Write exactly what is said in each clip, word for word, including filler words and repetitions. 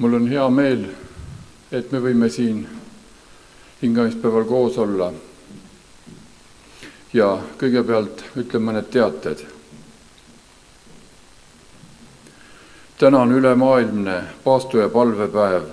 Mul on hea meel, et me võime siin hingamispäeval koos olla. Ja kõigepealt ütlen mõned teated. Täna on ülemaailmne paastu- ja palvepäev.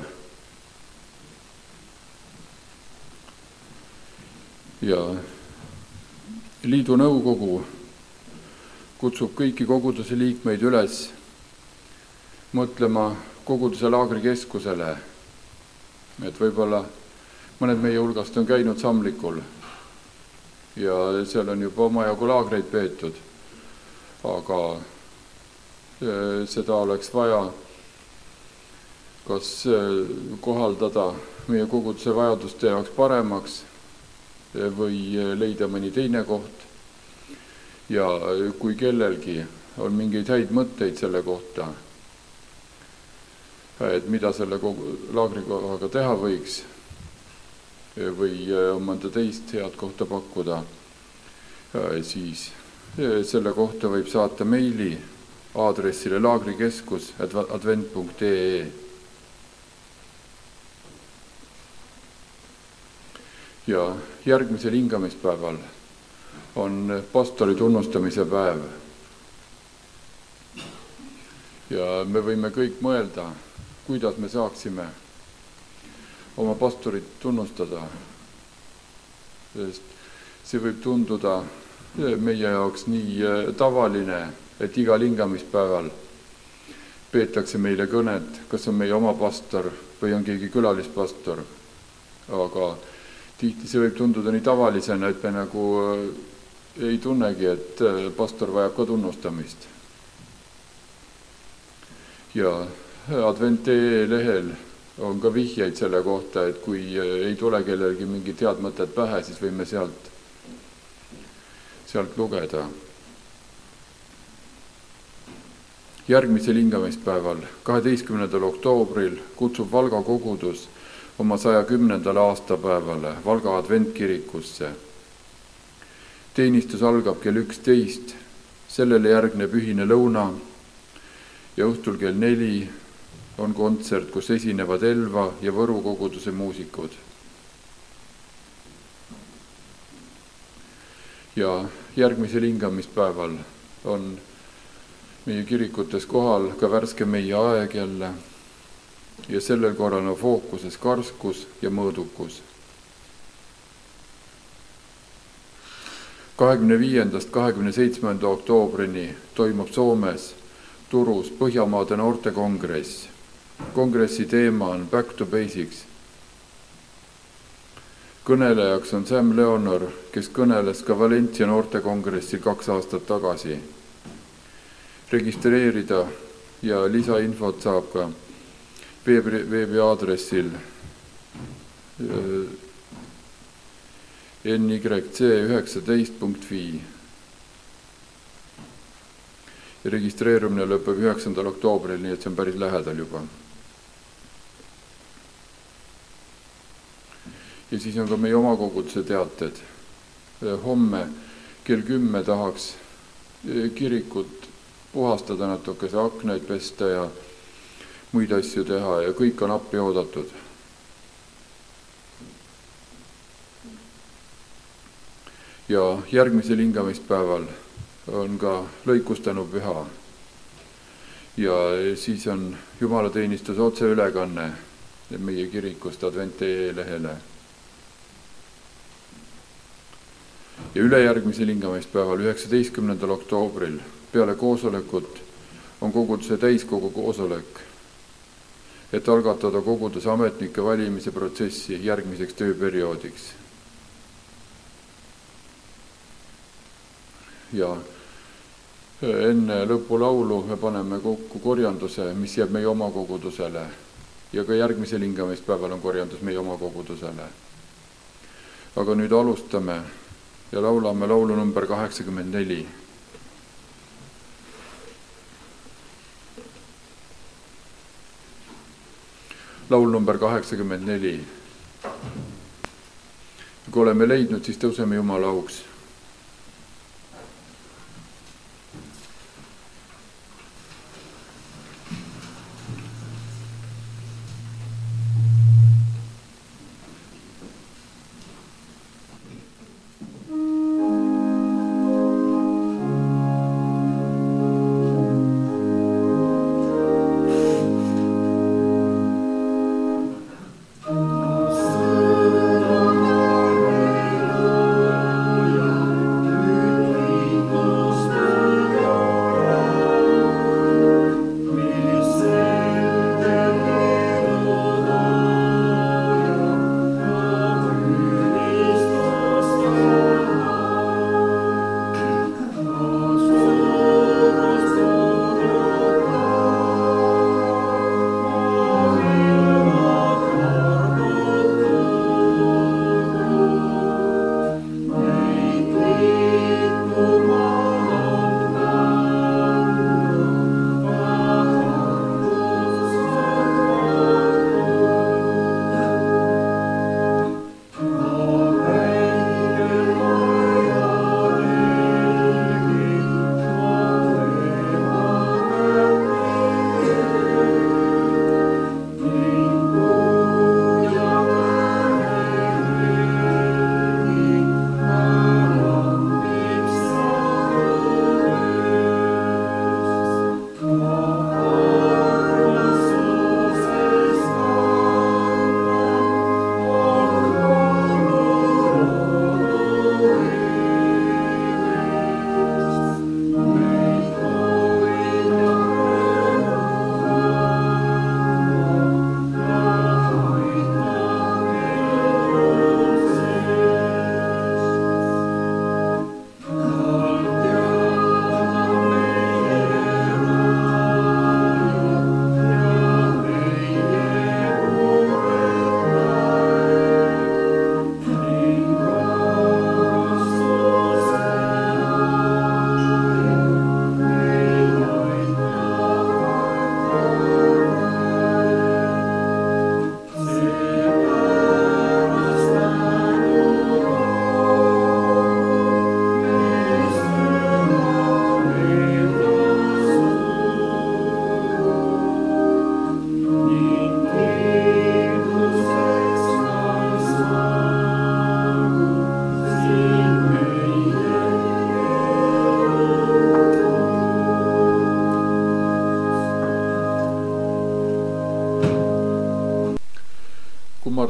Ja liidu nõukogu kutsub kõiki koguduse liikmeid üles mõtlema koguduse laagrikeskusele, et võib-olla mõned meie hulgast on käinud Samlikul ja seal on juba omajagu laagreid peetud, aga seda oleks vaja kas kohaldada meie koguduse vajaduste jaoks paremaks või leida mõni teine koht. Ja kui kellelgi on mingeid häid mõtteid selle kohta, et mida selle laagrikohaga teha võiks või mõnda teist head kohta pakkuda, siis selle kohta võib saata meili aadressile laagrikeskus at advent punkt ee. Ja järgmisel hingamispäeval on pastori tunnustamise päev. Ja me võime kõik mõelda, kuidas me saaksime oma pastorit tunnustada. Sest see võib tunduda meie jaoks nii tavaline, et igal hingamispäeval peetakse meile kõned, kas on meie oma pastor või on keegi külalispastor. Aga tihti see võib tunduda nii tavalisena, et me nagu ei tunnegi, et pastor vajab ka tunnustamist. Ja advent punkt ee lehel on ka vihjeid selle kohta, et kui ei tule kellelgi mingit head mõtet pähe, siis võime sealt, sealt lugeda. Järgmisel hingamispäeval, kaheteistkümnendal oktoobril kutsub Valga kogudus oma saja kümnendal aastapäevale Valga adventkirikusse. Teenistus algab kell üksteist, sellele järgneb ühine lõuna ja õhtul kell neli on kontsert, kus esinevad Elva ja Võru koguduse muusikud. Ja järgmisel hingamispäeval on meie kirikutes kohal ka värske meie aeg jälle ja sellel korral on fookuses karskus ja mõõdukus. kahekümne viiendast kahekümne seitsmenda oktoobrini toimub Soomes Turus Põhjamaade noortekongress. Kongressi teema on Back to Basics. Kõnelejaks on Sam Leonor, kes kõneles ka Valencia noortekongressil kaks aastat tagasi. Registreerida ja lisainfot saab ka veebi aadressil N Y C üheksateist punkt F I. Registreerumine lõpeb üheksandal oktoobril, nii et see on päris lähedal juba. Ja siis on ka meie oma koguduse teated. Homme kell kümme tahaks kirikut puhastada natukese aknaid pesta ja muid asju teha ja kõik on appi oodatud. Ja järgmisel hingamispäeval on ka lõikustanu püha. Ja siis on jumalateenistuse otseülekanne meie kirikust advent punkt ee lehele. Ja ülejärgmisel hingamispäeval üheksateistkümnendal oktoobril peale koosolekut on koguduse täiskogu koosolek, et algatada koguduse ametnike valimise protsessi järgmiseks tööperioodiks. Ja enne lõpulaulu me paneme kokku korjanduse, mis jääb meie oma kogudusele ja ka järgmisel hingamispäeval on korjandus meie oma kogudusele. Aga nüüd alustame ja laulame laulu number kaheksakümmend neli. Laul number kaheksakümmend neli. Kui oleme leidnud, siis tõuseme Jumala auks.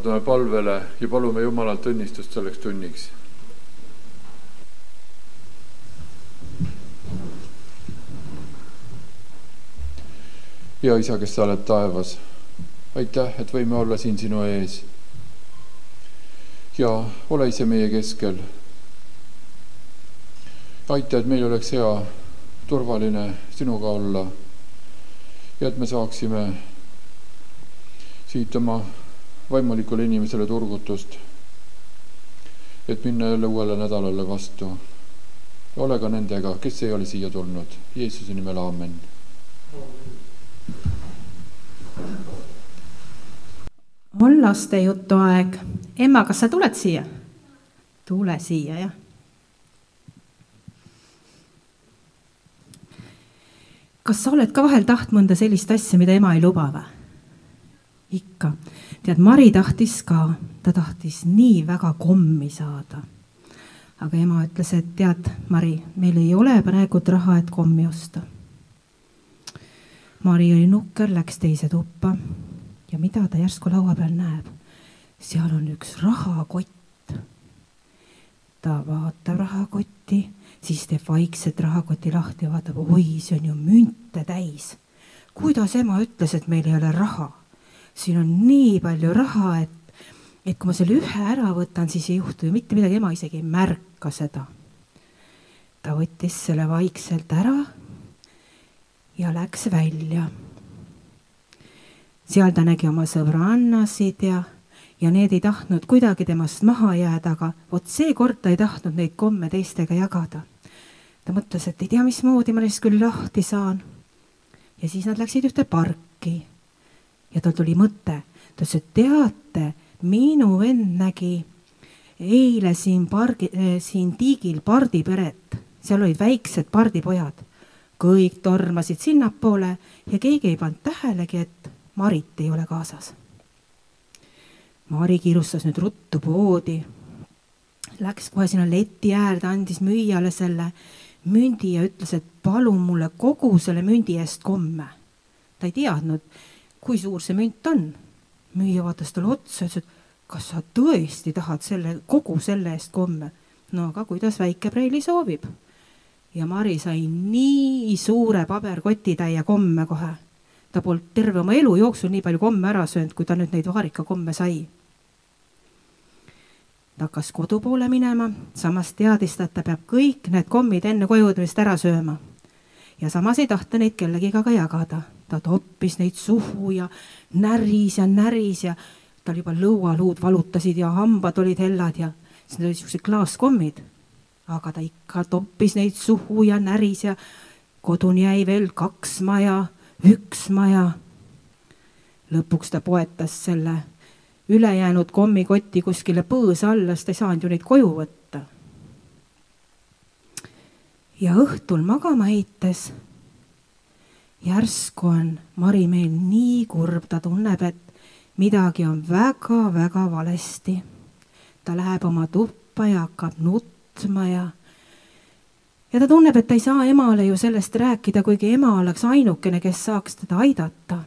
pühendame palvele ja palume Jumalalt õnnistust selleks tunniks. Hea Isa, kes sa oled taevas, aitäh, et võime olla siin sinu ees. Ja ole ise meie keskel. Aita, et meil oleks hea, turvaline sinuga olla ja et me saaksime siit oma vaimulikule inimesele turgutust, et minna jälle uuele nädalale vastu. Ole ka nendega, kes ei ole siia tulnud. Jeesuse nimel, aamen. On laste jutu aeg. Emma, kas sa tuled siia? Tule siia, jah. Kas sa oled ka vahel taht mõnda sellist asja, mida ema ei luba või? Ikka. Tead, Mari tahtis ka. Ta tahtis nii väga kommi saada. Aga ema ütles, et tead, Mari, meil ei ole praegu raha, et kommi osta. Mari oli nukker, läks teise tuppa ja mida ta järsku laua peal näeb? Seal on üks rahakott. Ta vaatab rahakotti, siis teeb vaikselt rahakoti lahti ja vaatab, oi, see on ju münte täis. Kuidas ema ütles, et meil ei ole raha? Siin on nii palju raha, et, et kui ma selle ühe ära võtan, siis ei juhtu ju mitte midagi, ema isegi ei märka seda. Ta võttis selle vaikselt ära ja läks välja. Seal ta nägi oma sõbrannasid ja, ja need ei tahtnud kuidagi temast maha jääda, aga vot see kord ta ei tahtnud neid komme teistega jagada. Ta mõtles, et ei tea, mismoodi ma neist küll lahti saan. Ja siis nad läksid ühte parki ja tal tuli mõte. Ta ütles, et teate, minu vend nägi eile siin, pargi, siin tiigil pardiperet. Seal olid väiksed pardipojad. Kõik tormasid sinnapoole ja keegi ei pannud tähelegi, et Marit ei ole kaasas. Mari kiirustas nüüd ruttu poodi. Läks kohe sinna leti äärde, andis müüjale selle mündi ja ütles, et palun mulle kogu selle mündi eest komme. Ta ei teadnud, kui suur see münt on. Müüja vaatas talle otsa ja ütles, et kas sa tõesti tahad selle, kogu selle eest komme? No aga kuidas väike preili soovib? Ja Mari sai nii suure paberkotitäie komme kohe. Ta polnud terve oma elu jooksul nii palju komme ära söönud, kui ta nüüd neid vaarika komme sai. Ta hakkas kodu poole minema, samas teadis, et ta peab kõik need kommid enne kojudmist ära sööma. Ja samas ei tahta neid kellegiga ka jagada. Ta toppis neid suhu ja näris ja näris ja tal juba lõualuud valutasid ja hambad olid hellad ja siis olid sellised klaaskommid. Aga ta ikka toppis neid suhu ja näris ja koduni jäi veel kaks maja, üks maja. Lõpuks ta poetas selle ülejäänud kommikotti kuskile põõsa alla, sest ta ei saanud ju neid koju võtta. Ja õhtul magama heites järsku on Mari meil nii kurb, ta tunneb, et midagi on väga-väga valesti. Ta läheb oma tuppa ja hakkab nutma ja, ja ta tunneb, et ta ei saa emale ju sellest rääkida, kuigi ema oleks ainukene, kes saaks teda aidata.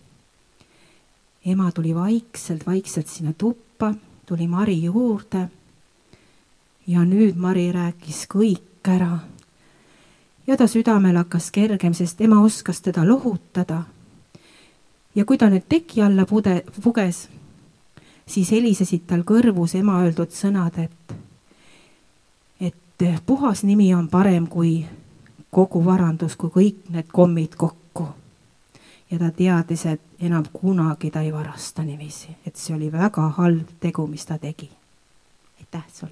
Ema tuli vaikselt, vaikselt sinna tuppa, tuli Mari juurde ja nüüd Mari rääkis kõik ära. Ja ta südamel hakkas kergem, sest ema oskas teda lohutada. Ja kui ta nüüd teki alla pude, puges, siis helisesid tal kõrvus ema öeldud sõnad, et et puhas nimi on parem kui kogu varandus, kui kõik need kommid kokku. Ja ta teadis, et enam kunagi ta ei varasta nimisi, et see oli väga halb tegu, mis ta tegi. Aitäh sulle.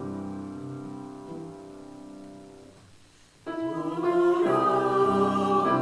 Oh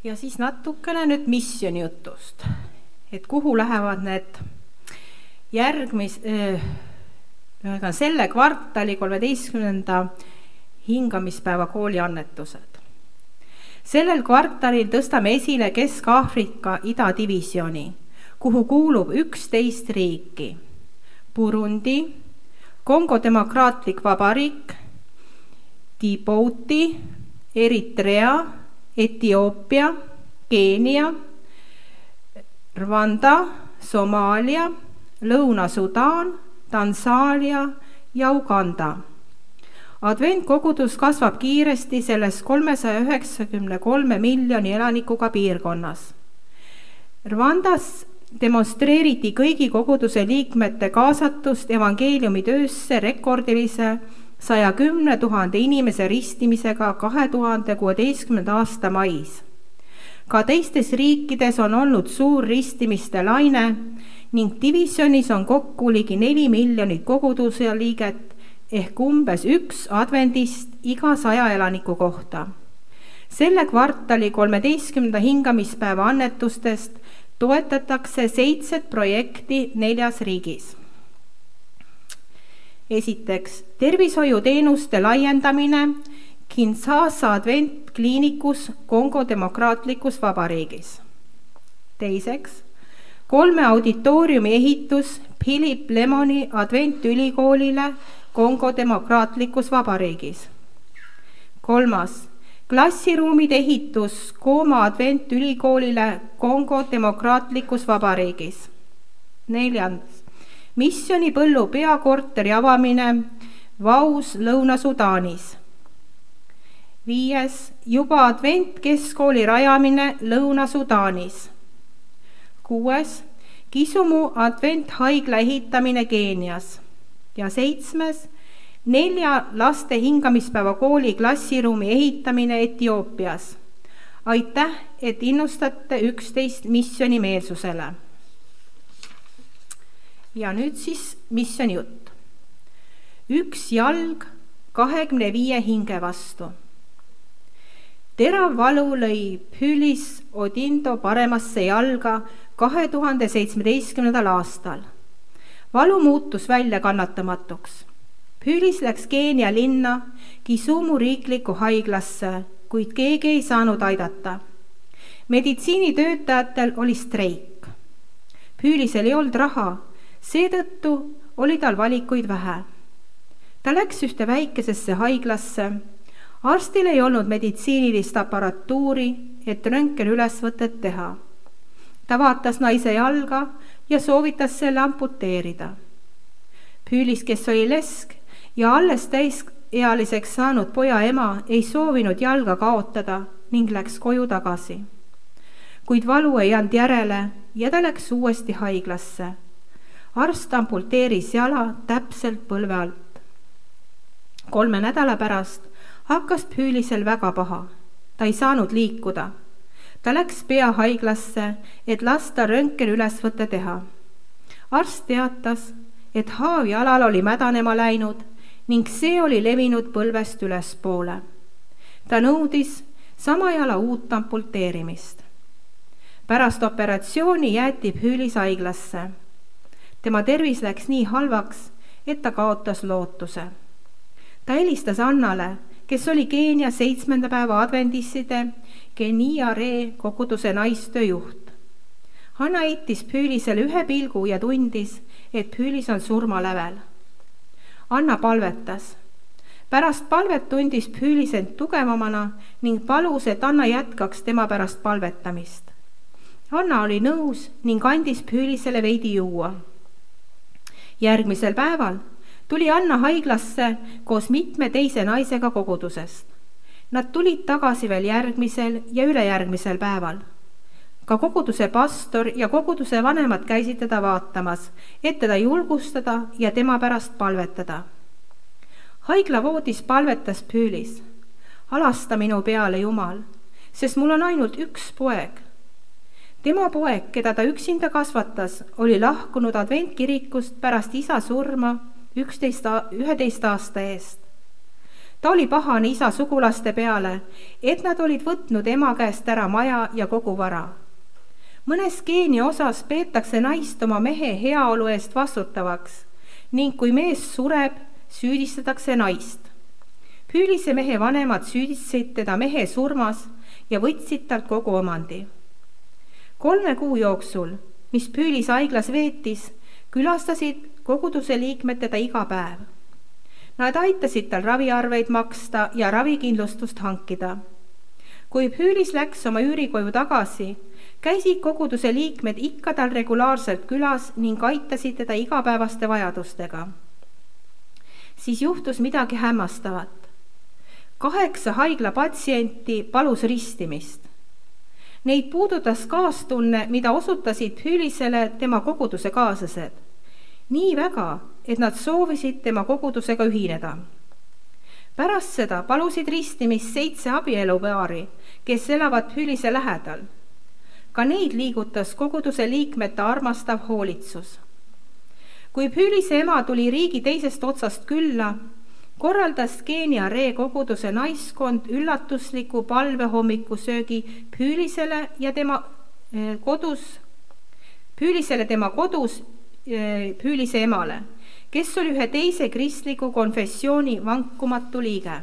ja siis natukene nüüd missiooni jutust, et kuhu lähevad need järgmis, äh, selle kvartali kolmeteistkümnenda hingamispäeva kooli annetused. Sellel kvartalil tõstame esile Kesk-Aafrika idadivisjoni, kuhu kuulub üksteist riiki: Burundi, Kongo Demokraatlik Vabariik, Djibouti, Eritrea, Etioopia, Keenia, Rwanda, Somaalia, Lõuna-Sudaan, Tansaania ja Uganda. Adventkogudus kasvab kiiresti selles kolmesaja üheksakümne kolme miljoni elanikuga piirkonnas. Rwandas demonstreeriti kõigi koguduse liikmete kaasatust evangeeliumi töösse rekordilise saja kümne tuhande inimese ristimisega kahe tuhande kuueteistkümnenda aasta mais. Ka teistes riikides on olnud suur ristimiste laine ning divisjonis on kokku ligi neli miljonit koguduse liiget ehk umbes üks advendist iga saja elaniku kohta. Selle kvartali kolmeteistkümnenda hingamispäeva annetustest toetatakse seitset projekti neljas riigis. Esiteks, tervishoiuteenuste laiendamine Kinshasa adventkliinikus Kongo Demokraatlikus Vabariigis. Teiseks, kolme auditooriumi ehitus Philip Lemoni adventülikoolile Kongo Demokraatlikus Vabariigis. Kolmas, klassiruumide ehitus Kooma adventülikoolile Kongo Demokraatlikus Vabariigis. Neljandas, missioonipõllu peakorteri avamine Vaus Lõuna-Sudaanis. Viies, juba adventkeskkooli rajamine Lõuna-Sudaanis. Kuues, Kisumu adventhaigla ehitamine Keenias. Ja seitsmes, nelja laste hingamispäeva kooli klassiruumi ehitamine Etioopias. Aitäh, et innustate üksteist missiooni meelsusele. Ja nüüd siis missiooni jutt. Üks jalg kahekümne viie hinge vastu. Terav valu lõi Pülis Odindo paremasse jalga kahe tuhande seitsmeteistkümnendal aastal. Valu muutus välja kannatamatuks. Pülis läks Keenia linna Kisumu riikliku haiglasse, kuid keegi ei saanud aidata. Meditsiinitöötajatel oli streik. Pülisel ei olnud raha, seetõttu oli tal valikuid vähe. Ta läks ühte väikesesse haiglasse. Arstil ei olnud meditsiinilist aparatuuri, et röntgen ülesvõtet teha. Ta vaatas naise jalga ja soovitas selle amputeerida. Pülis, kes oli lesk ja alles täisealiseks saanud poja ema, ei soovinud jalga kaotada ning läks koju tagasi. Kuid valu ei and järele ja ta läks uuesti haiglasse. Arst amputeeris jala täpselt põlve alt. Kolme nädala pärast hakkas Pülisel väga paha. Ta ei saanud liikuda. Ta läks peahaiglasse, et lasta röntgen ülesvõtte teha. Arst teatas, et haav jalal oli mädanema läinud ning see oli levinud põlvest ülespoole. Ta nõudis sama jala uut amputeerimist. Pärast operatsiooni jäeti Pülis haiglasse. Tema tervis läks nii halvaks, et ta kaotas lootuse. Ta helistas Annale, kes oli Keenia seitsmenda päeva adventistide Kenia Ree koguduse naistöö juht. Anna heitis Pülisele ühe pilgu ja tundis, et Pülis on surmalävel. Anna palvetas. Pärast palvet tundis Pülis end tugevamana ning palus, et Anna jätkaks tema pärast palvetamist. Anna oli nõus ning andis Pülisele veidi juua. Järgmisel päeval tuli Anna haiglasse koos mitme teise naisega kogudusest. Nad tulid tagasi veel järgmisel ja ülejärgmisel päeval. Ka koguduse pastor ja koguduse vanemad käisid teda vaatamas, et teda julgustada ja tema pärast palvetada. Haiglavoodis palvetas Pülis. Alasta minu peale, Jumal, sest mul on ainult üks poeg. Tema poeg, keda ta üksinda kasvatas, oli lahkunud adventkirikust pärast isa surma üksteist, üheteist aasta eest. Ta oli pahane isa sugulaste peale, et nad olid võtnud ema käest ära maja ja kogu vara. Mõnes Keenia osas peetakse naist oma mehe heaolu eest vastutavaks ning kui mees sureb, süüdistatakse naist. Püülise mehe vanemad süüdistasid teda mehe surmas ja võtsid talt kogu omandi. Kolme kuu jooksul, mis Püülis haiglas veetis, külastasid koguduse liikmed teda iga päev. Nad aitasid tal raviarveid maksta ja ravikindlustust hankida. Kui Püülis läks oma üürikoju tagasi, käisid koguduse liikmed ikka tal regulaarselt külas ning aitasid teda igapäevaste vajadustega. Siis juhtus midagi hämmastavat. Kaheksa haigla patsienti palus ristimist. Neid puudutas kaastunne, mida osutasid Püülisele tema koguduse kaaslased. Nii väga, et nad soovisid tema kogudusega ühineda. Pärast seda palusid ristimist seitse abielupaari, kes elavad Püülise lähedal. Ka neid liigutas koguduse liikmete armastav hoolitsus. Kui Püülise ema tuli riigi teisest otsast külla, korraldas Keenia Ree koguduse naiskond üllatusliku palvehommikusöögi Püülisele ja tema kodus, Püülisele tema kodus Püülise emale, kes oli ühe teise kristliku konfessiooni vankumatu liige.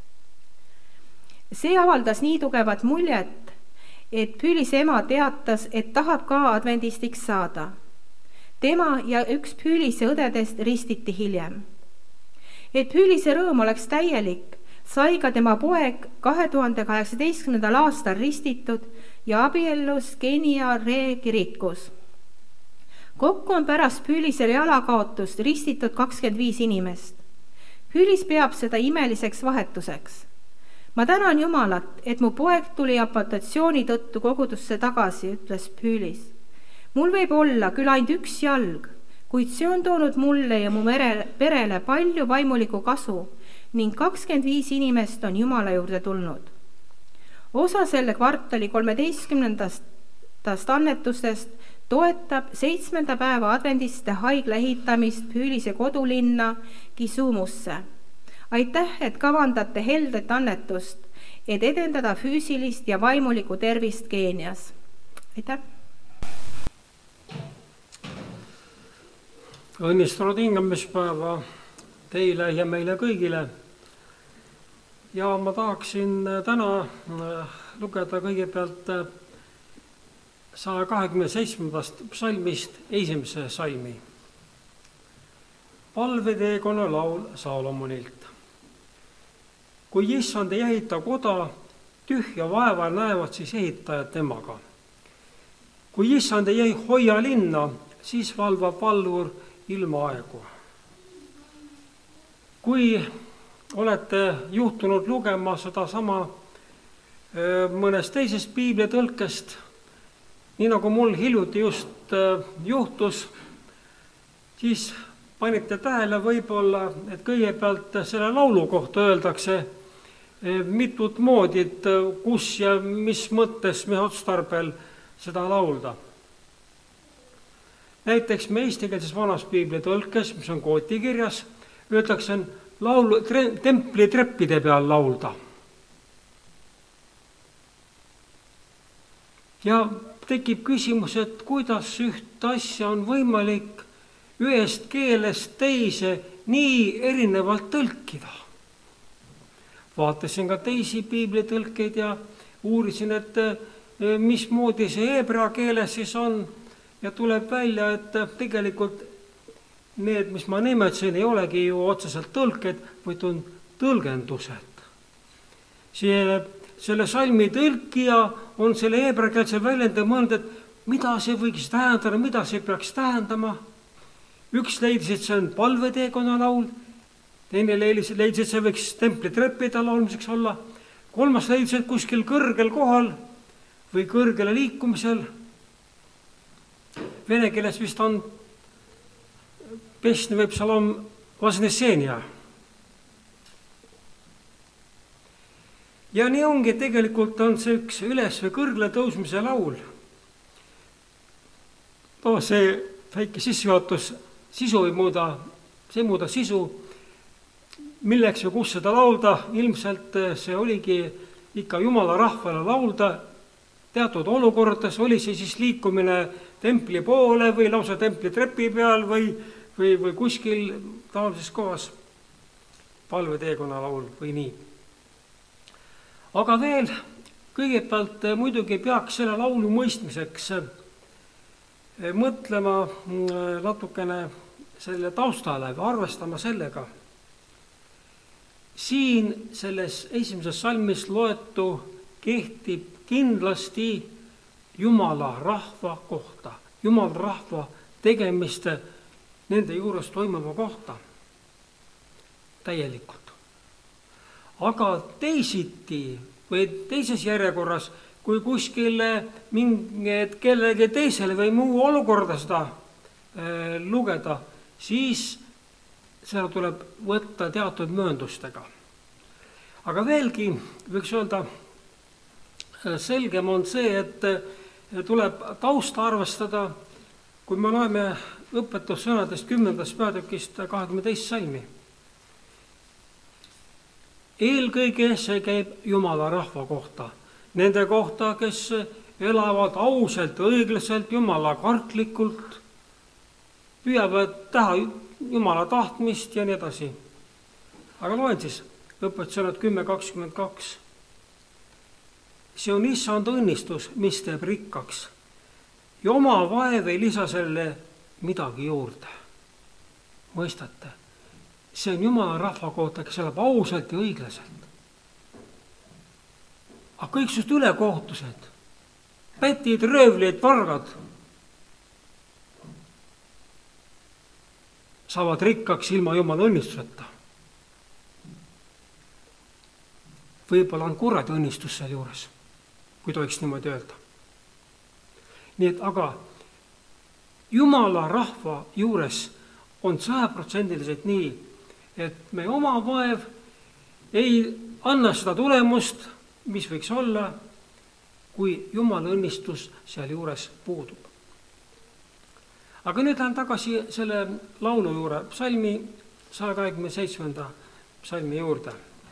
See avaldas nii tugevat muljet, et Püülise ema teatas, et tahab ka advendistiks saada. Tema ja üks Püülise õdedest ristiti hiljem. Et Püülise rõõm oleks täielik, sai ka tema poeg kahe tuhande kaheksateistkümnendal aastal ristitud ja abiellus Keenia Ree kirikus. Kokku on pärast Püülisele jalakaotust ristitud kakskümmend viis inimest. Püülis peab seda imeliseks vahetuseks. Ma tänan Jumalat, et mu poeg tuli amputatsiooni tõttu kogudusse tagasi, ütles Püülis. Mul võib olla küll ainult üks jalg, kuid see on toonud mulle ja mu mere, perele palju vaimulikku kasu ning kakskümmend viis inimest on Jumala juurde tulnud. Osa selle kvartali kolmeteistkümnendast annetustest toetab seitsmenda päeva adventiste haigla ehitamist Püülise kodulinna Kisumusse. Aitäh, et kavandate heldet annetust, et edendada füüsilist ja vaimulikku tervist Keenias. Aitäh! Õnnistunud hingamispäeva teile ja meile kõigile. Ja ma tahaksin täna lugeda kõigepealt saja kahekümne seitsmendast psalmist esimese salmi. Palveteekonna laul Saalomonilt. Kui issand ei ehita koda, tühja vaeva näevad siis ehitajad temaga. Kui issand ei hoia linna, siis valvab valvur ilma aegu. Kui olete juhtunud lugema seda sama mõnest teisest piiblitõlkest, nii nagu mul hiljuti just juhtus, siis panite tähele võib-olla, et kõigepealt selle laulu kohta öeldakse mitut moodi, kus ja mis mõttes, mis otstarbel seda laulda. Näiteks me eestikeelses vanas piiblitõlkes, mis on kooti kirjas, öeldakse laulu, tre, templi treppide peal laulda. Ja tekib küsimus, et kuidas üht asja on võimalik ühest keelest teise nii erinevalt tõlkida. Vaatasin ka teisi piiblitõlkeid ja uurisin, et mismoodi see heebrea keeles siis on ja tuleb välja, et tegelikult need, mis ma nimetasin, ei olegi ju otseselt tõlked, vaid on tõlgendused. Selle, selle salmi tõlkija on selle heebreakeelse väljenda mõelnud, et mida see võiks tähendada, mida see peaks tähendama. Üks leidis, et see on palveteekonna laul, teine leidis, et see võiks templi treppida laulmiseks olla, kolmas leidis, et kuskil kõrgel kohal või kõrgele liikumisel. Vene keeles vist on Pešni või psalom Vaznesenia. Ja nii ongi, tegelikult on see üks üles või kõrgele tõusmise laul. Oh, see väike sissejuhatus sisu ei muuda, see muuda sisu. milleks ja kus seda laulda, ilmselt see oligi ikka Jumala rahvale laulda teatud olukordades, oli see siis liikumine templi poole või lausa templi trepi peal või, või, või kuskil taolises kohas, palveteekonna laul või nii. Aga veel kõigepealt muidugi peaks selle laulu mõistmiseks mõtlema natukene selle taustale või arvestama sellega. Siin selles esimeses salmis loetu kehtib kindlasti Jumala rahva kohta, Jumala rahva tegemiste nende juures toimuma kohta täielikult. Aga teisiti või teises järjekorras, kui kuskil mingid kellegi teisele või muu olukorda seda äh, lugeda, siis seda tuleb võtta teatud mööndustega. Aga veelgi võiks öelda, selgem on see, et tuleb tausta arvestada, kui me loeme õpetussõnadest kümnendast peatükist kahekümne teist salmi. Eelkõige see käib Jumala rahva kohta, nende kohta, kes elavad ausalt, õiglaselt, Jumala kartlikult, püüavad teha Jumala tahtmist ja nii edasi. Aga loen siis õpetussõnad kümme kakskümmend kaks. See on issand õnnistus, mis teeb rikkaks ja oma vaev ei lisa selle midagi juurde. Mõistate? See on Jumala rahva kohta, kes elab ausalt ja õiglaselt. Aga kõik sust ülekohtused, pätid, röövlid, vargad saavad rikkaks ilma Jumala õnnistuseta. Võib-olla on kuradi õnnistus seal juures, kui tohiks niimoodi öelda. Nii et aga Jumala rahva juures on sajaprotsendiliselt nii, et me oma vaev ei anna seda tulemust, mis võiks olla, kui Jumala õnnistus seal juures puudub. Aga nüüd lähen tagasi selle laulu juurde, psalmi saja kahekümne seitsmenda psalmi juurde.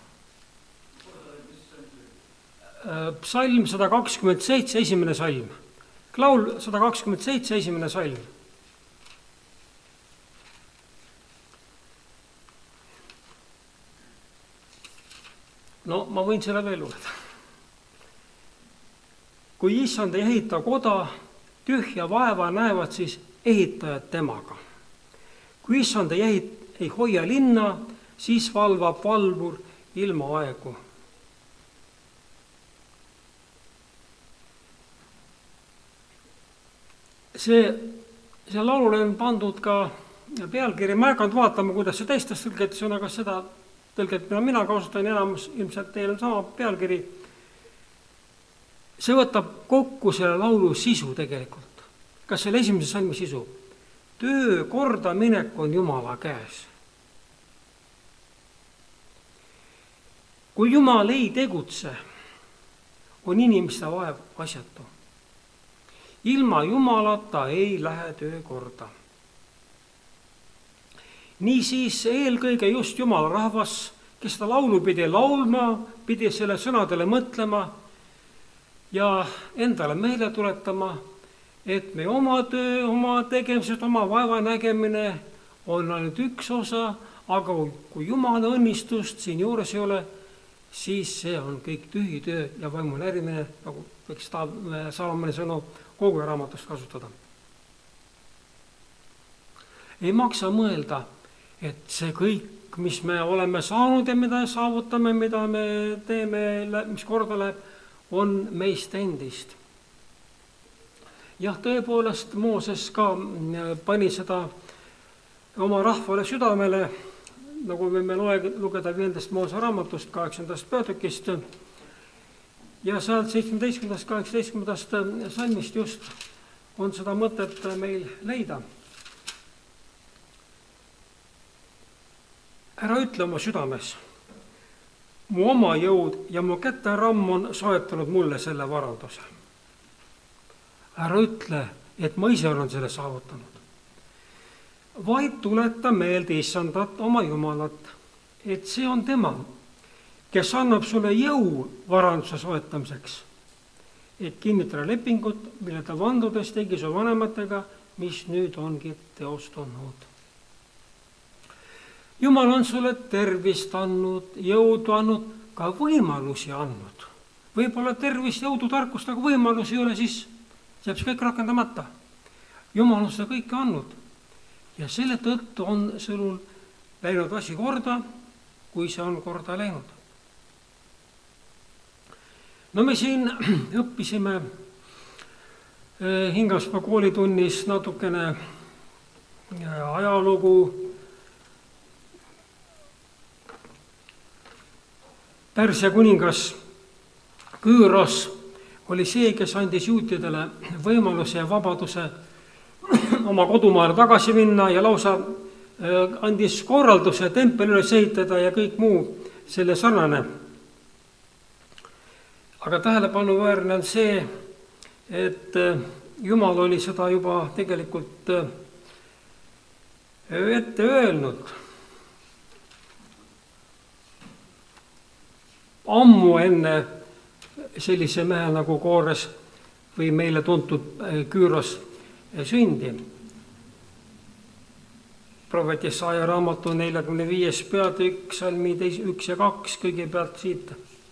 Psalm sada kakskümmend seitse, esimene salm. Laul sada kakskümmend seitse, esimene salm. No ma võin selle veel lugeda. Kui issand ei ehita koda, tühja vaeva näevad siis ehitajad temaga. Kui issand ei, ehit, ei hoia linna, siis valvab valvur ilma aegu. See, see laulule on pandud ka pealkiri, ma ei hakanud vaatama, kuidas see teistes tõlgetes on, aga seda tõlget, mida mina kasutan enamus, ilmselt teil on sama pealkiri. See võtab kokku selle laulu sisu tegelikult. Kas selle esimese salmi sisu? Töö kordaminek on Jumala käes. Kui Jumal ei tegutse, on inimeste vaev asjatu. Ilma Jumalata ei lähe töö korda. Nii siis eelkõige just Jumala rahvas, kes seda laulu pidi laulma, pidi selle sõnadele mõtlema ja endale meelde tuletama, et me oma töö, oma tegemised, oma vaeva nägemine on ainult üks osa, aga kui Jumala õnnistust siin juures ei ole, siis see on kõik tühi töö ja vaimu närimine, nagu võiks Salomoni sõnu kogu raamatust kasutada. Ei maksa mõelda, et see kõik, mis me oleme saanud ja mida saavutame, mida me teeme, mis korda läheb, on meist endist. Jah, tõepoolest Mooses ka pani seda oma rahvale südamele, nagu me loe, lugeda viiendast Moose raamatust kaheksandast peatükist ja sealt seitsmeteistkümnendast kaheksateistkümnendast salmist just on seda mõtet meil leida. Ära ütle oma südames, mu oma jõud ja mu käte ramm on soetanud mulle selle varanduse. Ära ütle, et ma ise olen selle saavutanud. Vaid tuleta meelde issandat oma Jumalat, et see on tema, kes annab sulle jõu varanduse soetamiseks, et kinnitada lepingut, mille ta vandudes tegi su vanematega, mis nüüd ongi teostunud. Jumal on sulle tervist andnud, jõudu andnud, ka võimalusi andnud. Võib-olla tervist, jõudu, tarkust, aga võimalusi ei ole, siis jääb see kõik rakendamata. Jumal on seda kõike andnud ja selle tõttu on sõnul läinud asi korda, kui see on korda läinud. No me siin õppisime Hingasmaa koolitunnis natukene ajalugu. Pärsia kuningas Küüros oli see, kes andis juutidele võimaluse ja vabaduse oma kodumaale tagasi minna ja lausa andis korralduse tempel üles ehitada ja kõik muu selle sarnane. Aga tähelepanuväärne on see, et Jumal oli seda juba tegelikult ette öelnud. Ammu enne sellise mehe nagu Koores või meile tuntud Küüros sündi. Prohvet Jesaja raamatu neljakümne viies peatükk, salmid üks ja kaks, kõigepealt siit.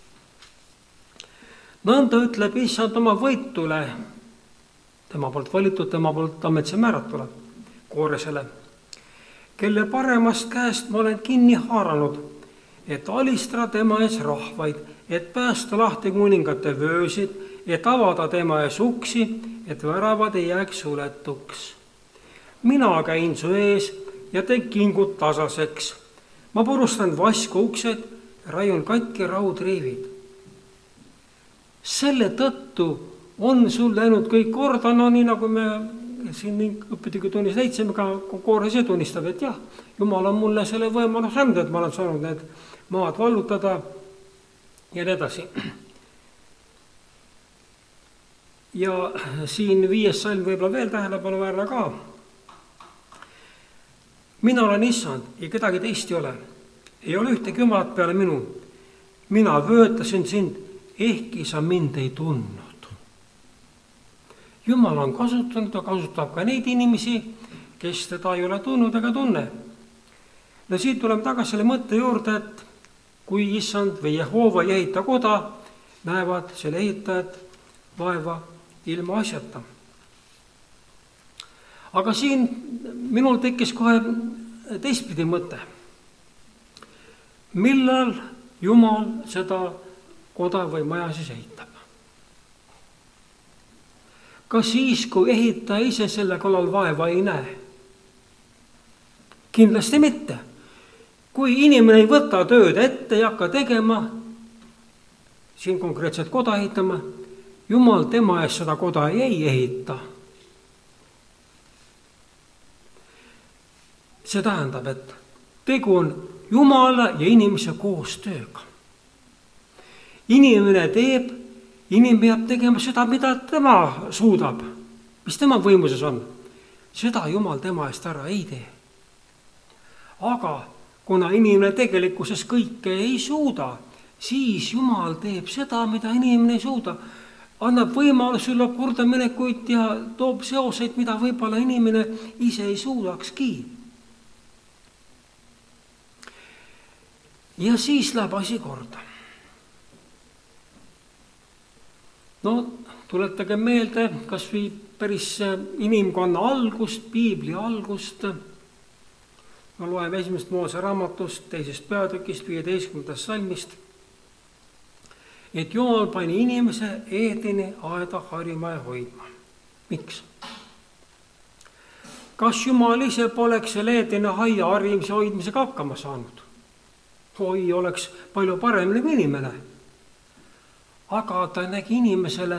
Nõnda ütleb issand oma võitule, tema poolt valitud, tema poolt ametisse määratule, Kooresele, kelle paremast käest ma olen kinni haaranud, et alistada tema ees rahvaid, et päästa lahti kuningate vöösid, et avada tema ees uksi, et väravad ei jääks suletuks. Mina käin su ees ja teen kingud tasaseks. Ma purustan vasku uksed, raiun katki raudriivid. Selle tõttu on sul läinud kõik korda, no nii nagu me siin õpetigi tunnis leitsime, ka Koores ja tunnistab, et jah, Jumal on mulle selle võimalus andnud, et ma olen saanud need maad vallutada ja nii edasi. Ja siin viies salm võib-olla veel tähelepanuväärne ka. Mina olen issand ja kedagi teist ei ole. Ei ole ühtegi Jumalat peale minu. Mina vöötasin sind, ehkki sa mind ei tundnud. Jumal on kasutanud, ta kasutab ka neid inimesi, kes teda ei ole tundnud ega tunne. No siit tuleme tagasi selle mõtte juurde, et kui issand või Jehova ei ehita koda, näevad selle ehitajad vaeva ilma asjata. Aga siin minul tekkis kohe teistpidi mõte. Millal Jumal seda koda või maja siis ehitab? Kas siis, kui ehitaja ise selle kallal vaeva ei näe? Kindlasti mitte. Kui inimene ei võta tööd ette ja hakka tegema, siin konkreetselt koda ehitama, Jumal tema ees seda koda ei ehita. See tähendab, et tegu on Jumala ja inimese koostööga. Inimene teeb, inimene peab tegema seda, mida tema suudab, mis tema võimuses on. Seda Jumal tema eest ära ei tee. Aga kuna inimene tegelikkuses kõike ei suuda, siis Jumal teeb seda, mida inimene ei suuda. Annab võimalus üle kordaminekuid ja toob seoseid, mida võib-olla inimene ise ei suudakski. Ja siis läheb asi korda. No, tuletage meelde, kas või päris inimkonna algust, piibli algust. Ma loeme esimest Moose raamatust, teisest peatükist, viieteistkümnendast salmist, et Jumal pani inimese Eedeni aeda harima ja hoidma. Miks? Kas Jumal ise poleks selle Eedeni aia harimise hoidmisega hakkama saanud? Oi, oleks palju paremini kui inimene. Aga ta nägi inimesele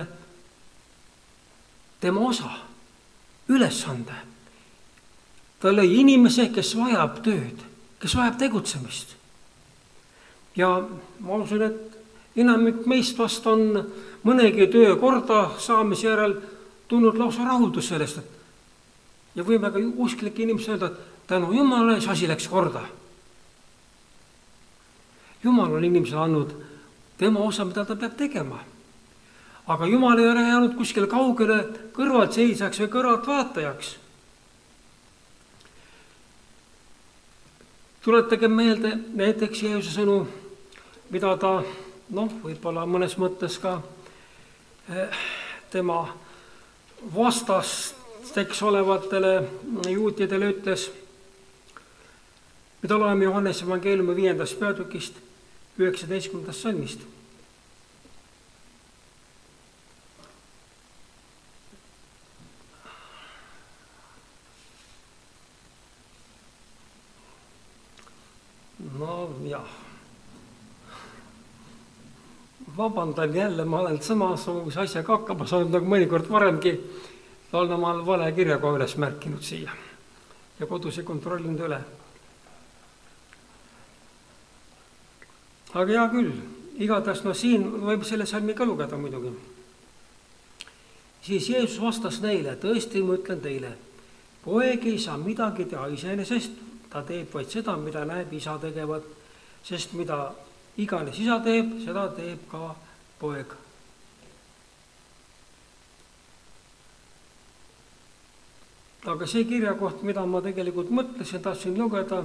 tema osa, ülesande. Ta lõi inimese, kes vajab tööd, kes vajab tegutsemist. Ja ma usun, et enamik meist vast on mõnegi töö korda saamise järel tulnud lausa rahuldus sellest. Ja võime ka usklike inimesed öelda, et tänu Jumalale see asi läks korda. Jumal on inimesele andnud tema osa, mida ta peab tegema. Aga Jumal ei ole jäänud kuskil kaugele kõrvalt seisjaks või kõrvalt vaatajaks. Tuletage meelde näiteks Jeesuse sõnu, mida ta, noh, võib-olla mõnes mõttes ka tema vastasteks olevatele juutidele ütles, mida loeme Johannese evangeeliumi viiendast peatükist, üheksateistkümnendast salmist. No jah, vabandan jälle, ma olen samasuguse asjaga hakkama saanud nagu mõnikord varemgi, olen ma vale kirjaga üles märkinud siia ja kodus ei kontrollinud üle. Aga hea küll, igatahes no siin võib selle salmi ka lugeda muidugi. Siis Jeesus vastas neile, tõesti ma ütlen teile, poeg ei saa midagi teha iseenesest, ta teeb vaid seda, mida näeb isa tegevat, sest mida iganes isa teeb, seda teeb ka poeg. Aga see kirjakoht, mida ma tegelikult mõtlesin, tahtsin lugeda,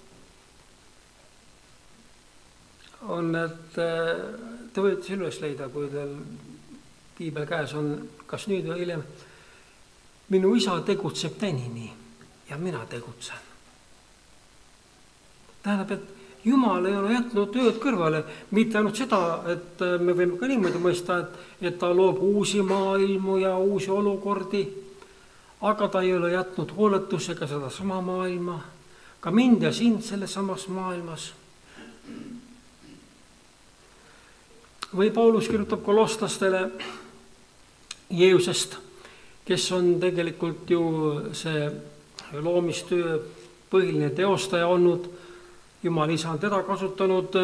on, et te võite üles leida, kui teil piibel käes on, kas nüüd või hiljem. Minu isa tegutseb tänini ja mina tegutsen. Tähendab, et Jumal ei ole jätnud tööd kõrvale, mitte ainult seda, et me võime ka niimoodi mõista, et, et ta loob uusi maailmu ja uusi olukordi, aga ta ei ole jätnud hooletusega seda sama maailma, ka mind ja sind selles samas maailmas. Või Paulus kirjutab kolosslastele Jeesusest, kes on tegelikult ju see loomistöö põhiline teostaja olnud, Jumal isa on teda kasutanud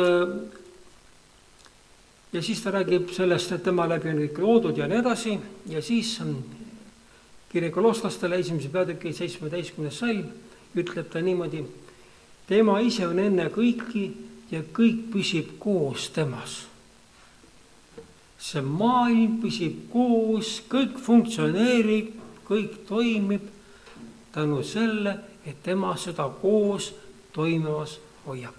ja siis ta räägib sellest, et tema läbi on kõik loodud ja nii edasi ja siis on kirja kolosslastele esimese peatüki seitsmeteistkümnes salm, ütleb ta niimoodi, tema ise on enne kõiki ja kõik püsib koos temas. See maailm püsib koos, kõik funktsioneerib, kõik toimib tänu selle, et tema seda koos toimivas hoiab.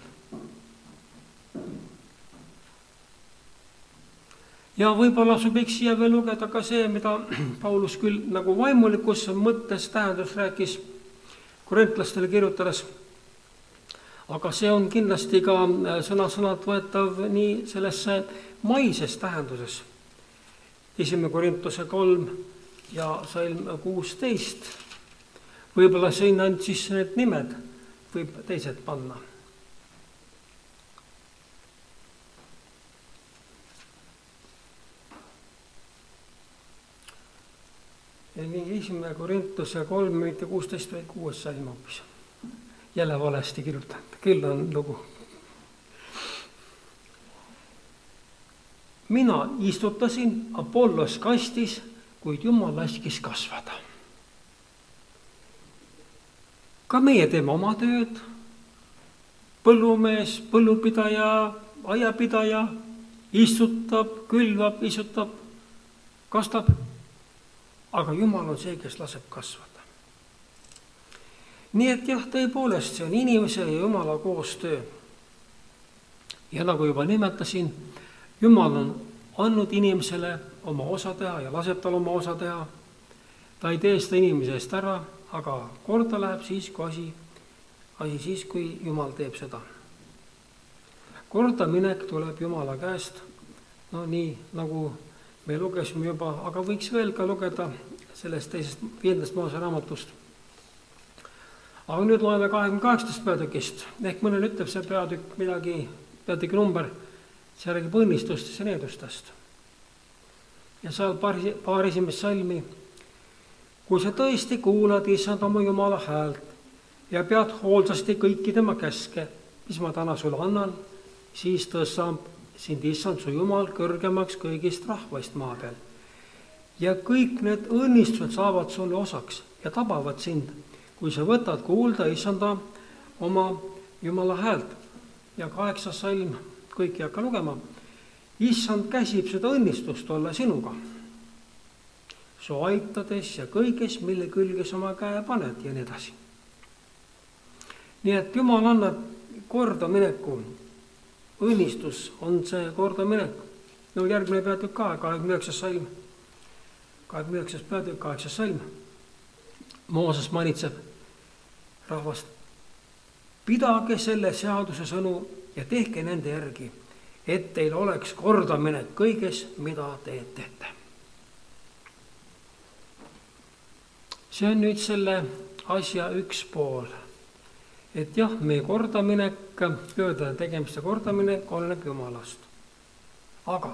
Ja võib-olla sobiks siia veel lugeda ka see, mida Paulus küll nagu vaimulikus mõttes tähendus rääkis korintlastele kirjutades, aga see on kindlasti ka sõna-sõnalt võetav nii sellesse maises tähenduses. Esimene Korintuse kolm ja salm kuusteist. Võib-olla siin ainult siis need nimed võib teised panna. Ja nii esimene Korintuse kolm, mitte kuusteist, vaid kuues salm hoopis. Jälle valesti kirjutanud, küll on lugu. Mina istutasin, Apollos kastis, kuid Jumal laskis kasvada. Ka meie teeme oma tööd, põllumees, põllupidaja, aiapidaja, istutab, külvab, istutab, kastab, aga Jumal on see, kes laseb kasvada. Nii et jah, tõepoolest, see on inimese ja Jumala koostöö. Ja nagu juba nimetasin, Jumal on andnud inimesele oma osa teha ja laseb tal oma osa teha. Ta ei tee seda inimese eest ära, aga korda läheb siis, kui asi, asi siis, kui Jumal teeb seda. Korda minek tuleb Jumala käest, no nii nagu me lugesime juba, aga võiks veel ka lugeda sellest teisest viiendast Moose raamatust. Aga nüüd loeme kahekümne kaheksandast peatükist, ehk mõnel ütleb see peatükk midagi, peatüki number, see räägib õnnistustest ja needustest. Ja seal paar, paar esimest salmi. Kui sa tõesti kuulad issand oma Jumala häält ja pead hoolsasti kõiki tema käske, mis ma täna sulle annan, siis tõstab sind issand su Jumal kõrgemaks kõigist rahvaist maa peal. Ja kõik need õnnistused saavad sulle osaks ja tabavad sind, kui sa võtad kuulda issanda oma Jumala häält. Ja kaheksas salm kõiki ei hakka lugema. Issand käsib seda õnnistust olla sinuga, su aitades ja kõiges, mille külge sa oma käe paned ja nii edasi. Nii et Jumal annab kordamineku. Õnnistus on see kordaminek. No järgmine peatükk ka, kahekümne üheksas salm. kahekümne üheksas peatükk, kaheksas salm. Mooses manitseb rahvast. Pidage selle seaduse sõnu ja tehke nende järgi, et teil oleks kordaminek kõiges, mida te teete. See on nüüd selle asja üks pool. Et jah, meie kordaminek, pöördade tegemiste kordaminek oleneb Jumalast. Aga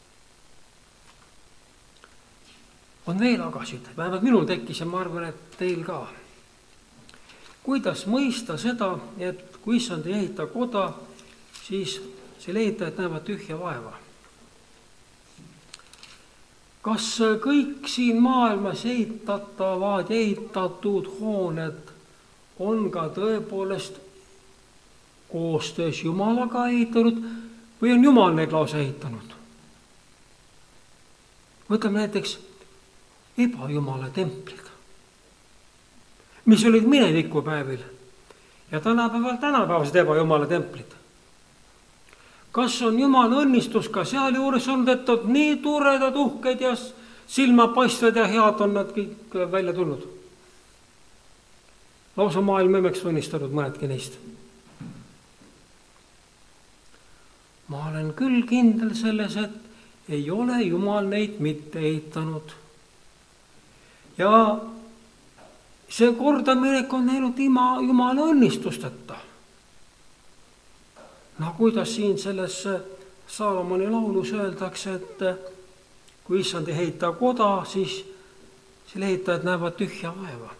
on veel agasid, vähemalt minul tekkis ja ma arvan, et teil ka. Kuidas mõista seda, et kui issand ei ehita koda, siis selle ehitajad näevad tühja vaeva? Kas kõik siin maailmas ehitatavad ja ehitatud hooned on ka tõepoolest koostöös Jumalaga ehitanud või on Jumal neid lausa ehitanud? Võtame näiteks ebajumala templid, mis olid mineviku päevil ja tänapäeval tänapäevased ebajumala templid. Kas on Jumala õnnistus ka seal juures olnud, et on nii turedad, uhked ja silmapaistvad ja head on nad kõik välja tulnud? Lausa maailm emeks tunnistanud mõnedki neist. Ma olen küll kindel selles, et ei ole Jumal neid mitte ehitanud. Ja see kordaminek on näinud ilma Jumala õnnistusteta. No kuidas siin selles Saalomoni laulus öeldakse, et kui issand ei ehita koda, siis selle ehitajad näevad tühja vaeva.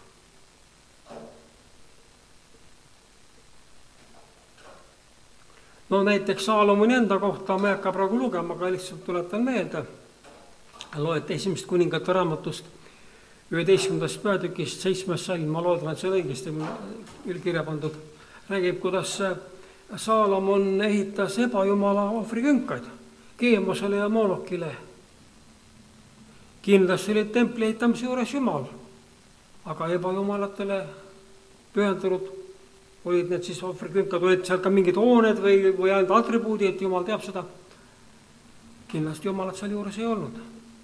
No näiteks Saalomoni enda kohta ma ei hakka praegu lugema, aga lihtsalt tuletan meelde. Loed esimest kuningate raamatust üheteistkümnendast peatükist seitsmes salm, ma loodan, et see on õigesti üldkirja pandud. Räägib, kuidas Saalomon ehitas ebajumala ohvrikünkaid Keemosele ja Moolokile. Kindlasti olid templi ehitamise juures Jumal, aga ebajumalatele pühendunud olid need siis ohvrikünkad, olid seal ka mingid hooned või, või ainult atribuudi, et Jumal teab seda. Kindlasti Jumalat seal juures ei olnud.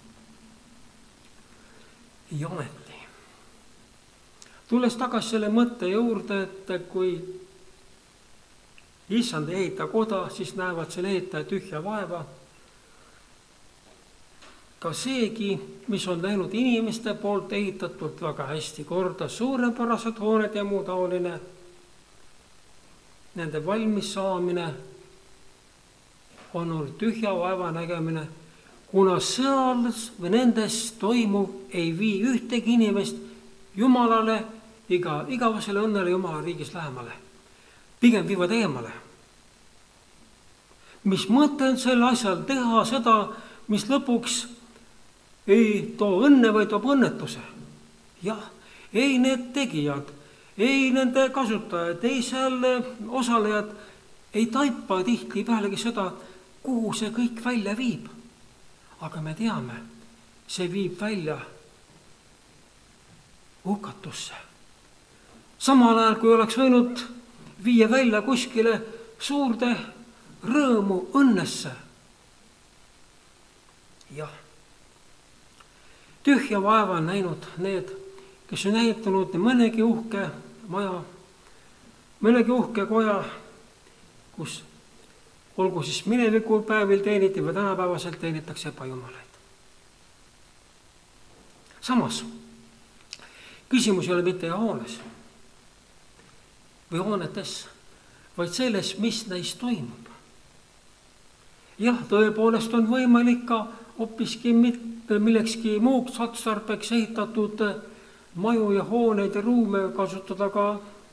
Ja ometi. Tulles tagasi selle mõtte juurde, et kui issand ei ehita koda, siis näevad selle ehitaja tühja vaeva. Ka seegi, mis on läinud inimeste poolt ehitatult väga hästi korda, suurepärased hooned ja muu taoline, nende valmis saamine on olnud tühja vaeva nägemine, kuna seal või nendes toimuv ei vii ühtegi inimest Jumalale, iga, igavesele õnnele Jumala riigis lähemale. Pigem viivad eemale. Mis mõte on selle asjal teha seda, mis lõpuks ei too õnne või toob õnnetuse? Jah, ei need tegijad, ei nende kasutajad, ei seal osalejad ei taipa tihti pealegi seda, kuhu see kõik välja viib. Aga me teame, see viib välja hukatusse. Samal ajal, kui oleks võinud viia välja kuskile suurde rõõmu õnnesse. Jah, tühja vaeva on näinud need, kes on ehitanud nii mõnegi uhke maja, mõnegi uhke koja, kus olgu siis minevikul päevil teeniti või tänapäevaselt teenitakse ebajumalaid. Samas, küsimus ei ole mitte hoones või hoonetes, vaid selles, mis neis toimub. Jah, tõepoolest on võimalik ka hoopiski mitte millekski muuks otstarbeks ehitatud maju ja hooneid ja ruume kasutada ka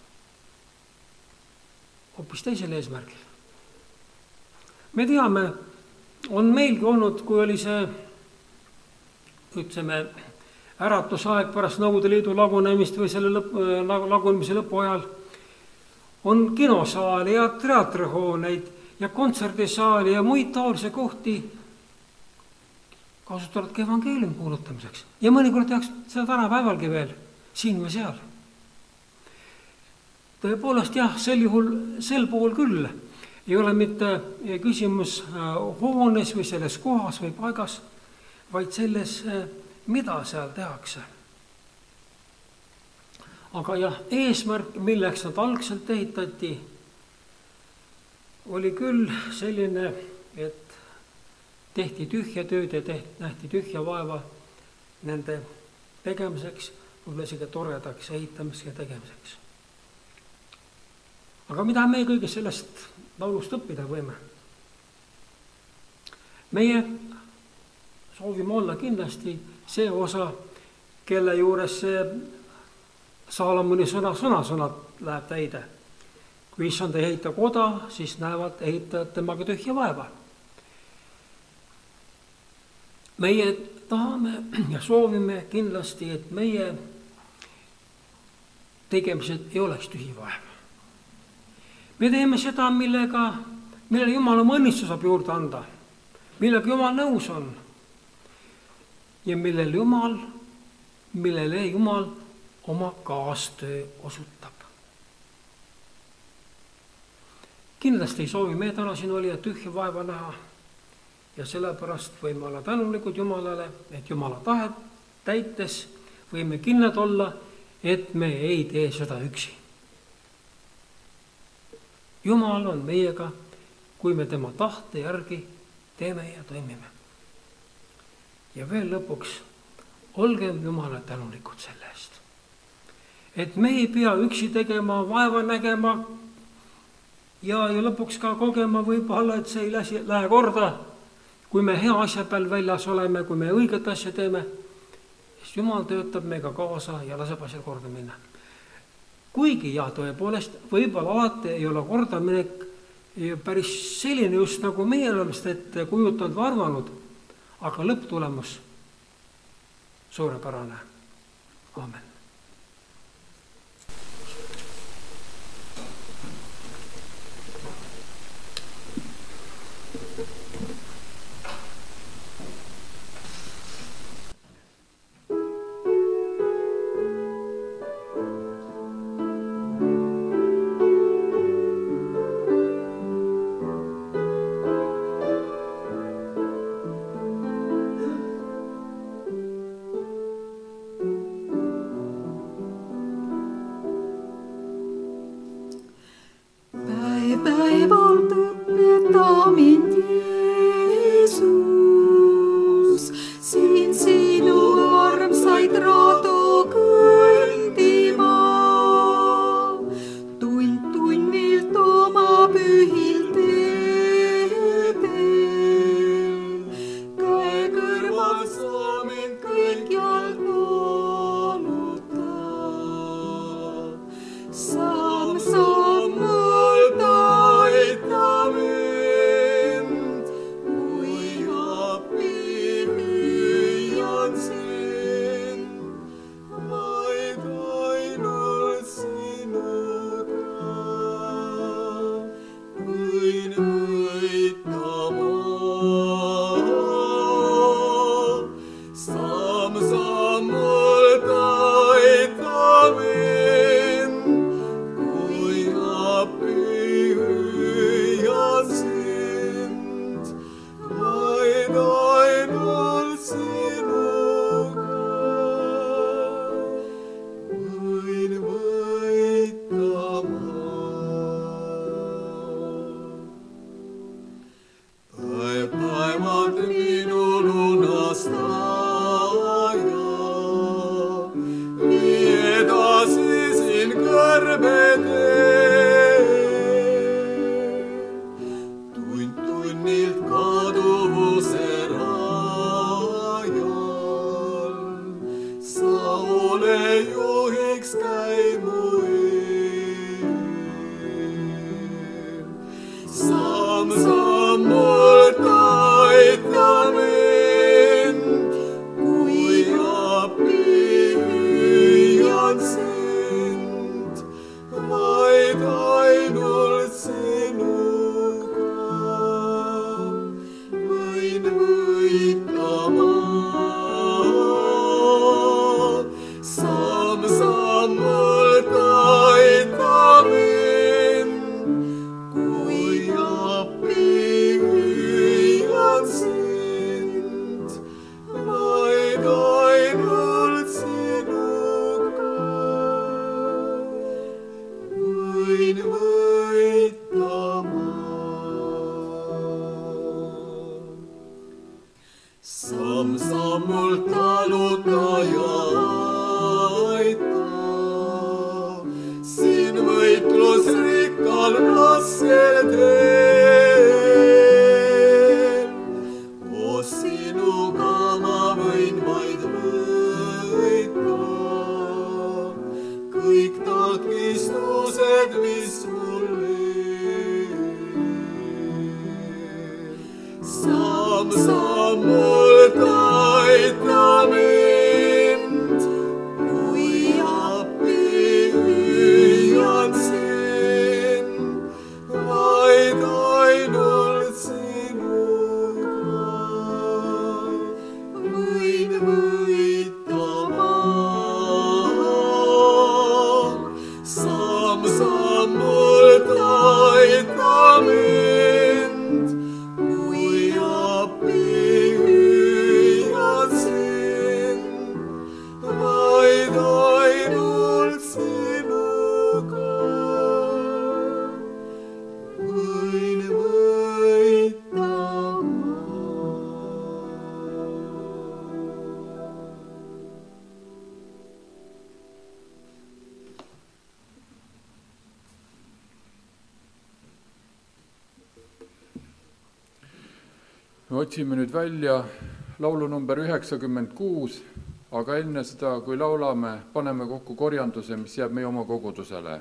hoopis teisel eesmärgil. Me teame, on meilgi olnud, kui oli see, ütleme, äratusaeg pärast Nõukogude Liidu lagunemist või selle lõpp, lagunemise lõpu ajal, on kinosaale ja teatrihooneid ja kontserdisaali ja muid taolisi kohti kasutavadki evangeeliumi kuulutamiseks. Ja mõnikord tehakse seda tänapäevalgi veel, siin või seal. Tõepoolest jah, sel juhul, sel puhul küll ei ole mitte küsimus hoones või selles kohas või paigas, vaid selles, mida seal tehakse. Aga jah, eesmärk, milleks nad algselt ehitati, oli küll selline, et tehti tühja tööd ja tehti, nähti tühja vaeva nende tegemiseks, võib-olla isegi toredaks ehitamiseks ja tegemiseks. Aga mida me kõige sellest laulust õppida võime? Meie soovime olla kindlasti see osa, kelle juures see Saalomoni sõna sõna-sõnad läheb täide. Kui issand ei ehita koda, siis näevad ehitajad temaga tühja vaeva. Meie tahame ja soovime kindlasti, et meie tegemised ei oleks tühi vaeva. Me teeme seda, millega, millele Jumal oma õnnistuse saab juurde anda, millega Jumal nõus on ja millele Jumal, millele Jumal oma kaastöö osutab. Kindlasti ei soovi me täna siin olija tühja vaeva näha ja sellepärast võime olla tänulikud Jumalale, et Jumala tahet täites võime kindlad olla, et me ei tee seda üksi. Jumal on meiega, kui me tema tahte järgi teeme ja toimime. Ja veel lõpuks, olgem Jumala tänulikud selle eest. Et me ei pea üksi tegema, vaeva nägema ja, ja lõpuks ka kogema võib-olla, et see ei lähe, lähe korda, kui me hea asja peal väljas oleme, kui me õiget asja teeme, siis Jumal töötab meiega kaasa ja laseb asjal korda minna. Kuigi jah, tõepoolest, võib-olla alati ei ole kordaminek päris selline just nagu meie olemist, et kujutanud või arvanud, aga lõpptulemus suurepärane. Aamen. samm-sammult talutaja aita. Siin võitlus rikkal raskel teel. Koos sinuga ma võin vaid võita. Kõik takistused, mis mul samm-sammult aita mind, kui appi hüüan sind, vaid ainult sinuga võin võita ma. Samm-sammult aita mind, vaid ainult sinuga võin võita ma. Me otsime nüüd välja laulu number üheksakümmend kuus, aga enne seda, kui laulame, paneme kokku korjanduse, mis jääb meie oma kogudusele.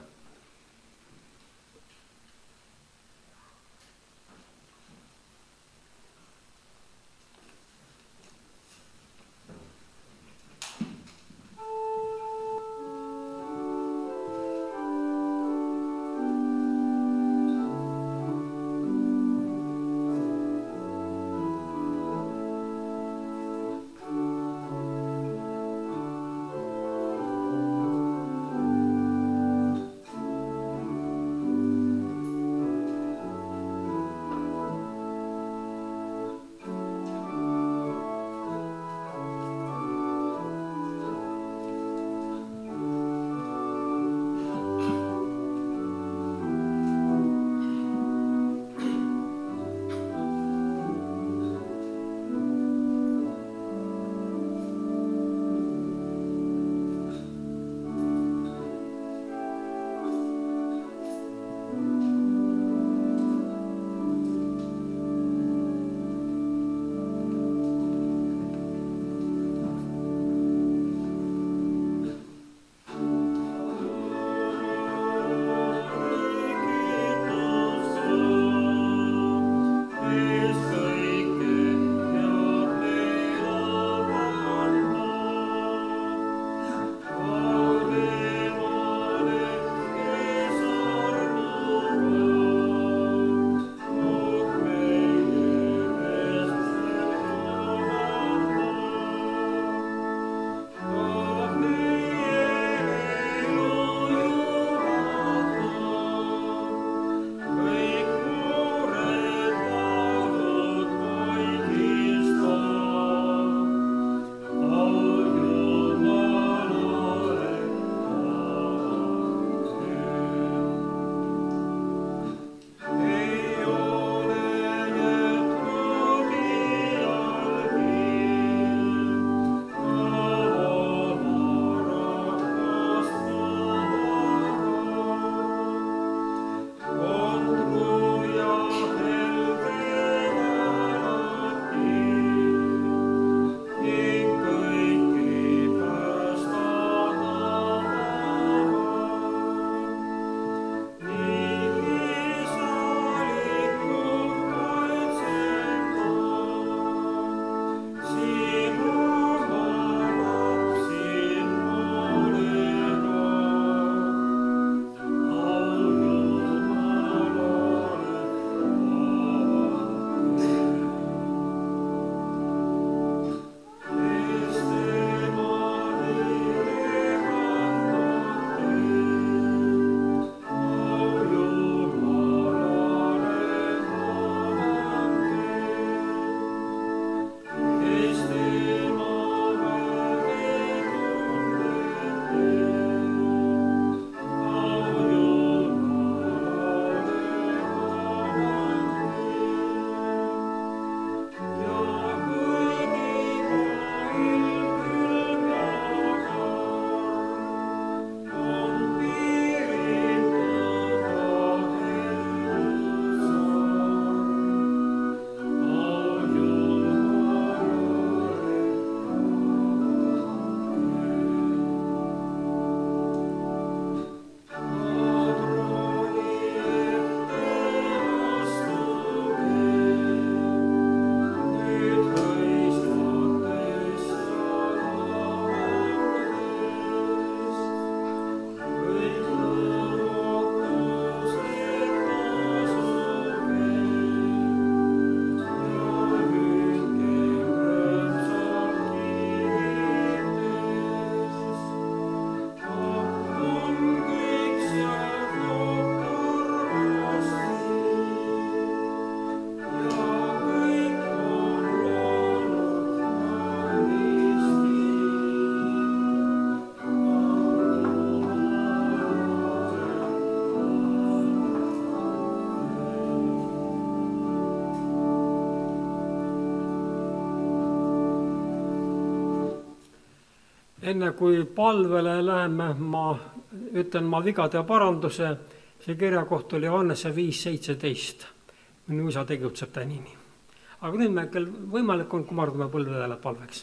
enne kui palvele läheme, ma ütlen ma vigade paranduse, see kirjakoht oli Johannese viis seitseteist. Minu isa tegutseb tänini. Aga nüüd me kel võimalik on kumardume põlvedele palveks.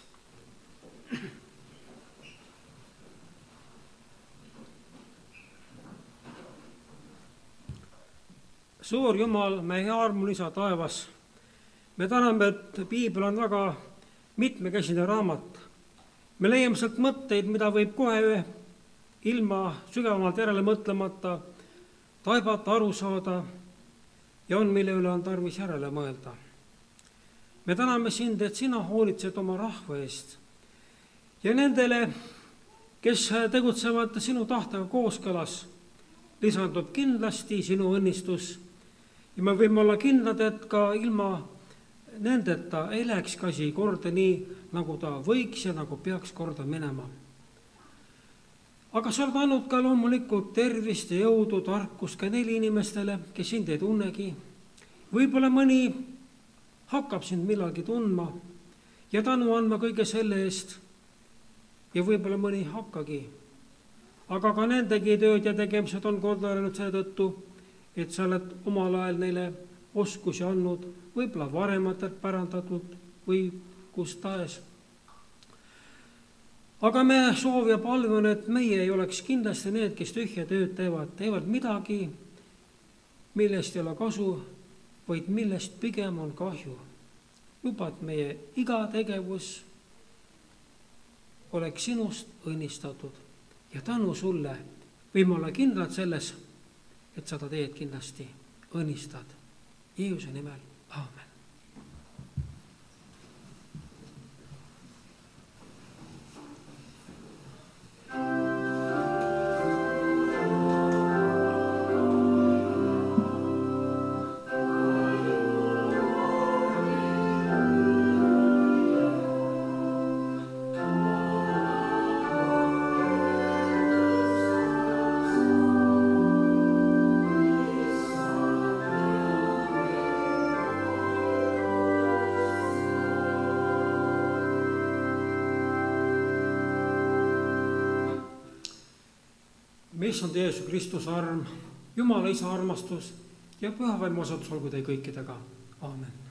Suur Jumal, meie armul isa taevas, me täname, et piibel on väga mitmekäsine raamat. Me leiame sealt mõtteid, mida võib kohe ilma sügavamalt järele mõtlemata taibata, aru saada ja on, mille üle on tarvis järele mõelda. Me täname sind, et sina hoolitsed oma rahva eest ja nendele, kes tegutsevad sinu tahtega kooskõlas, lisandub kindlasti sinu õnnistus ja me võime olla kindlad, et ka ilma nendeta ei läheks kasi korda nii, nagu ta võiks ja nagu peaks korda minema. Aga sa oled andnud ka loomulikult tervist ja jõudu, tarkust ka neile inimestele, kes sind ei tunnegi. Võib-olla mõni hakkab sind millalgi tundma ja tänu andma kõige selle eest ja võib-olla mõni hakkagi. Aga ka nendegi tööd ja tegemised on korda läinud selle tõttu, et sa oled omal ajal neile oskusi andnud, võib-olla varematelt pärandatud või kus tahes. Aga me soov ja palve, et meie ei oleks kindlasti need, kes tühja tööd teevad, teevad midagi, millest ei ole kasu, vaid millest pigem on kahju. Luba, et meie iga tegevus oleks sinust õnnistatud ja tänu sulle võime olla kindlad selles, et sa ta teed kindlasti õnnistad. Jeesuse nimel, aamen. Issand Jeesus Kristus arm, Jumala Isa armastus ja püha vaimu osadus olgu teie kõikidega. Aamen.